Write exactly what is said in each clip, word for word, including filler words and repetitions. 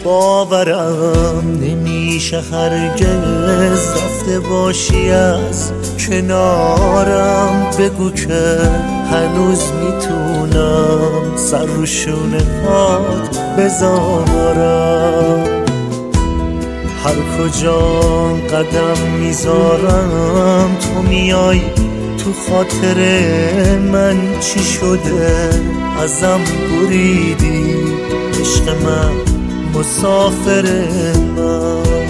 باورم نمیشه هرگز رفته باشی از کنارم. بگو که هنوز میتونم سر رو شونه هات بذارم. هر کجا قدم میذارم تو میای تو خاطر من. چی شده ازم بریدی عشق من مسافر من.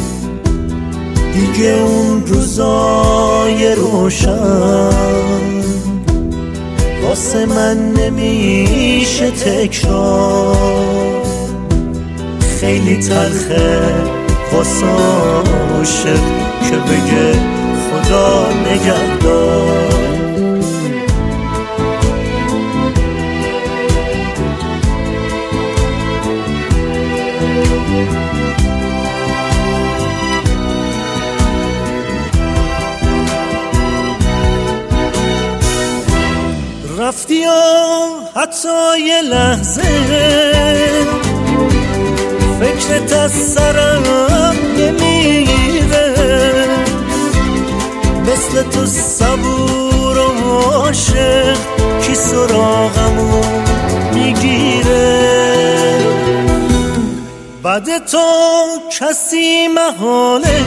دیگه اون روزای روشن واسه من نمیشه تکرار. خیلی تلخه واسه عاشق که بگه خدا نگهدار. رفتی و حتی یه لحظه فکرت از سرم نمیره. مثل تو صبور و عاشق کی سراغمو میگیره. بعد تو کسی محاله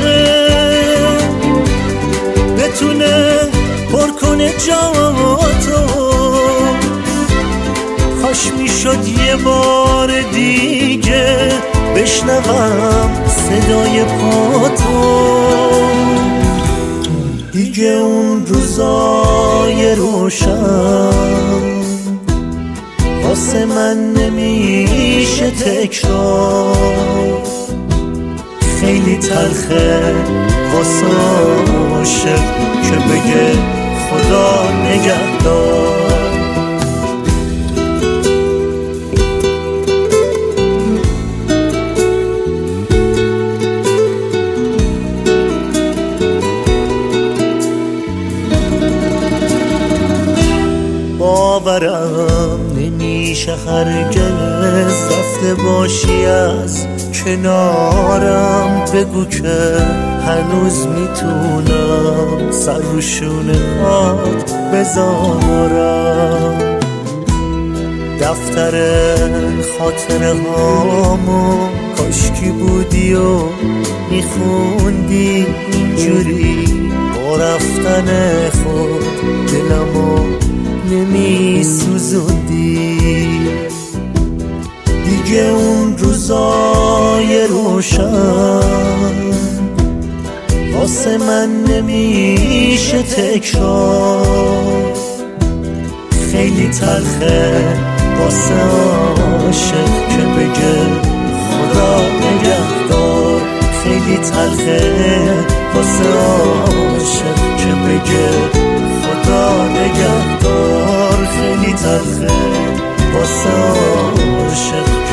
بتونه پر کنه جاتو. کاش میشد یه بار دیگه بشنوم صدای پاتو. دیگه اون روزای روشن واسه من نمیشه تکرار. خیلی تلخه واسه عاشق که بگه خدا نگهدار. باورم نمیشه هرگز رفته باشی از کنارم. بگو که هنوز میتونم سر رو شونه هات بذارم. دفتر خاطره هامو کاشکی بودی و میخوندی اینجوری. با رفتن خود دلمو نمی سوزوندی. دیگه اون روزای روشن واسه من نمیشه تکرار. خیلی تلخه واسه عاشق که بگه خدا نگهدار. خیلی تلخه واسه عاشق که بگه خدا نگهدار. خیلی تلخه واسه عاشق